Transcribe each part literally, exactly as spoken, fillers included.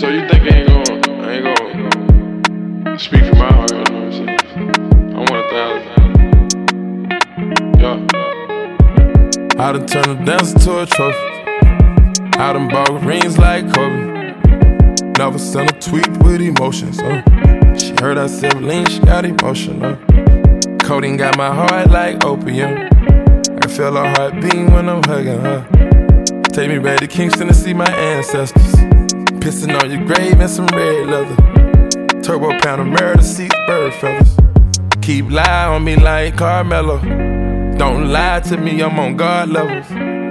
So you think I ain't gon' I ain't gon' speak from my heart, you know what I'm saying? I want a thousand. Yeah. I done turned a dancer to a trophy. I done bought rings like Kobe. Never sent a tweet with emotions, uh. She heard I said lean, she got emotional. Codeine got my heart like opium. I can feel her heart beating when I'm hugging her. Take me back to Kingston to see my ancestors. Pissing on your grave and some red leather. Turbo pound of murder seats, bird feathers. Keep lying on me like Carmelo. Don't lie to me, I'm on God levels.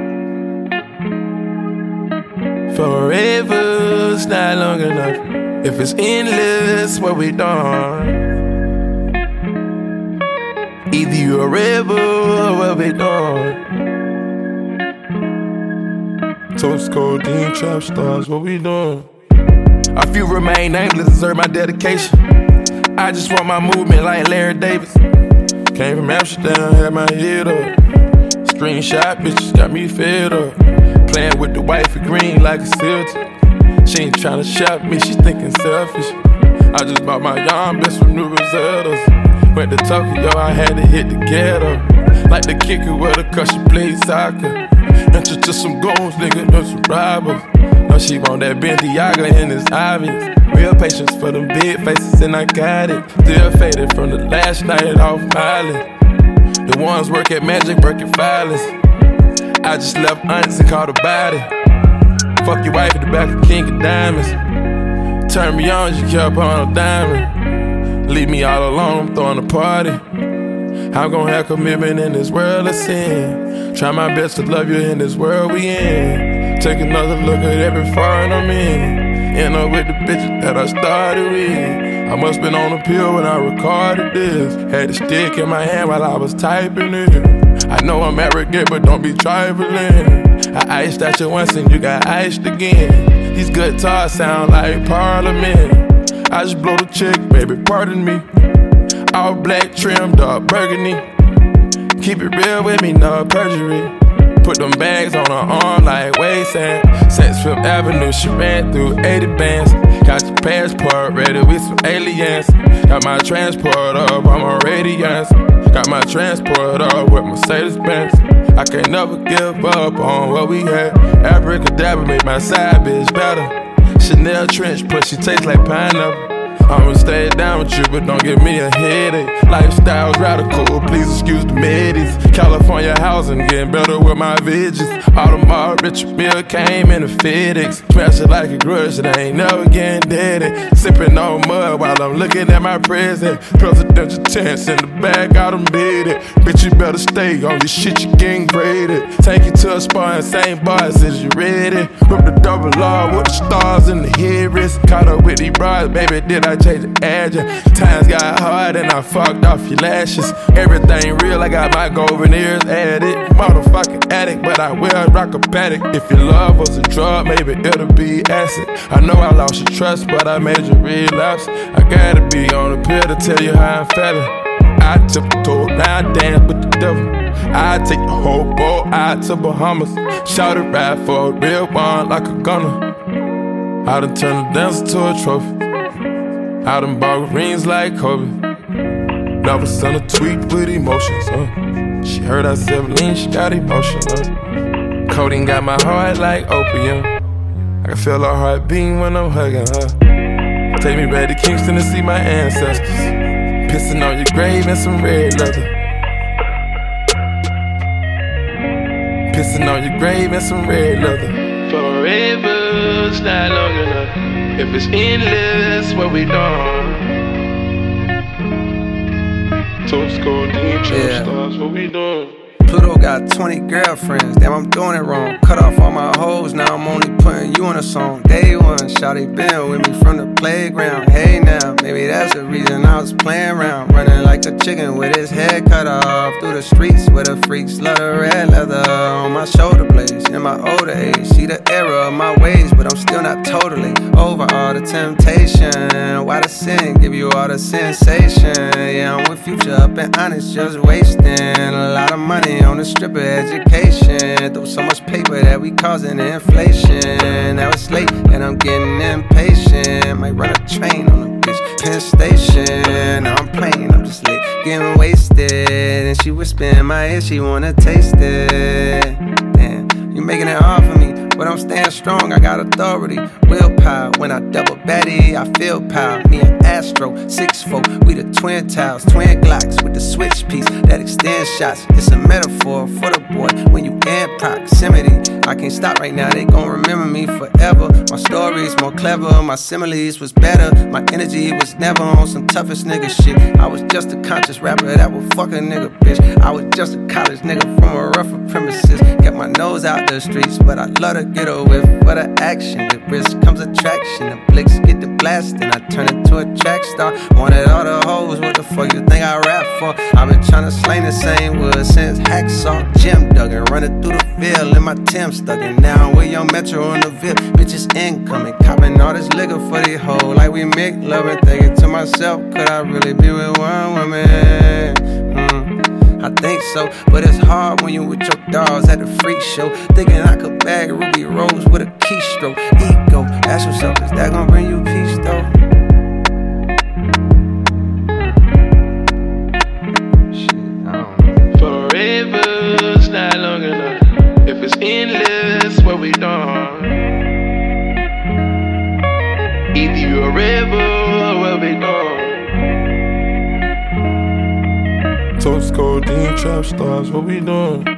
Forever's not long enough. If it's endless, what we done? Either you a rebel or what we done? Toast, codeine, trap stars, what we doing? A few remain nameless, deserve my dedication. I just want my movement like Larry Davis. Came from Amsterdam, had my head up. Screenshot bitches got me fed up. Playing with the wifey green like a silty. She ain't tryna shop me, she thinking selfish. I just bought my young bitch from New Rosettas. Went to Tokyo, I had to hit the ghetto. Like the kicker with her cause she played soccer. Entered to some goons, nigga, no some robbers. No, she want that Balenciaga and it's obvious. Real patience for them big faces and I got it. Still faded from the last night off Miley. The ones work at Magic, work at Filers. I just left aunts and called a body. Fuck your wife at the back of King of Diamonds. Turn me on, she kept on a diamond. Leave me all alone, I'm throwing a party. I'm gon' have commitment in this world of sin. Try my best to love you in this world we in. Take another look at every foreign I'm in. End up with the bitches that I started with. I must been on a pill when I recorded this. Had the stick in my hand while I was typing it. I know I'm arrogant, but don't be trifling. I iced at you once and you got iced again. These guitars sound like Parliament. I just blow the chick, baby, pardon me. All black trim, dark burgundy. Keep it real with me, no perjury. Put them bags on her arm like waistband. Sex Fifth Avenue, she ran through eighty bands. Got your passport ready with some aliens. Got my transport up, I'm a radiance. Got my transport up with Mercedes-Benz. I can't never give up on what we had. Abracadabra make my side bitch better. Chanel trench pussy tastes like pineapple. I'ma stay down with you, but don't give me a headache. Lifestyle's radical, please excuse the middies. California housing, getting better with my veggies. Audemars Richard Mille came in a FedEx. Smash it like a grudge, it ain't never getting dead. Sipping on mud while I'm looking at my present. Presidential tents in the bag, got them beaded. Bitch, you better stay on your shit, you getting graded. Take you to a spot and same bars as you ready. Whip the double R with the stars in the headrest. Caught up with these bras, baby, did I change the edge? Times got hard and I fucked off your lashes. Everything real, I got my golden ears added. Motherfucking addict, but I will rock a paddock. If your love was a drug, maybe it'll be acid. I know I lost your trust, but I made you relapse. I gotta be on the pill to tell you how I'm feeling. I tiptoe, now I dance with the devil. I take the whole boat out to Bahamas. Shout it ride for a real one like a gunner. I done turned a dancer to a trophy. I done bought rings like Kobe. Never sent a tweet with emotions, uh. She heard I said lean, she got emotional. Codeine got my heart like opium. I can feel her heart beating when I'm hugging her. Take me back to Kingston to see my ancestors. Pissing on your grave and some red leather. Pissing on your grave and some red leather. Forever's not long enough. If it's endless, what we done? Toast, codeine, trap Yeah. stars, what we doing? Pluto got twenty girlfriends, damn I'm doing it wrong. Cut off all my hoes, now I'm only putting you on a song. Day one, shawty been with me from the playground. Hey now, maybe that's the reason I was playing around. Running like a chicken with his head cut off. Through the streets where the freaks love the red leather on my shoulder blades. In my older age, see the error of my ways, but I'm still not totally over all the temptation. Why the sin give you all the sensation? Yeah, I'm with Future up and honest, just wasting a lot of money money on the stripper education. Throw so much paper that we causing inflation. Now it's late and I'm getting impatient. Might run a train on a bitch, Penn Station. Now I'm playing, I'm just lit, getting wasted. And she whisper in my ear, she wanna taste it. Damn, you making it hard for me, but I'm staying strong, I got authority, willpower. When I double Betty, I feel power. Me and Astro, six four, we the twin towers, twin Glocks with the switch piece that extends shots. It's a metaphor for the boy when you in proximity. I can't stop right now, they gon' remember me forever. My story's more clever, my similes was better. My energy was never on some toughest nigga shit. I was just a conscious rapper that would fuck a nigga, bitch. I was just a college nigga from a rougher premises. Kept my nose out the streets, but I love to get a whiff for the action. With risk comes attraction. The blicks get the blast, and I turn into a track star. Wanted all the hoes, what the fuck you think I rap for? I've been tryna slay the same wood since Hacksaw. Jim Duggan, running through the field in my Tim stuck. And now I'm with Young Metro on the Ville. Bitches incoming, copping all this liquor for the hoe. Like we make love and thinking to myself, could I really be with one woman? Mm, I think so, but it's hard when you with your dogs at the freak show. Thinking I could bag Ruby Rose with a keystroke. Ego, ask yourself, is that gonna bring you peace though? Forever's not long enough. If it's endless, what we done? Either you a river or what we done? Toast codeine trap stars, what we doing?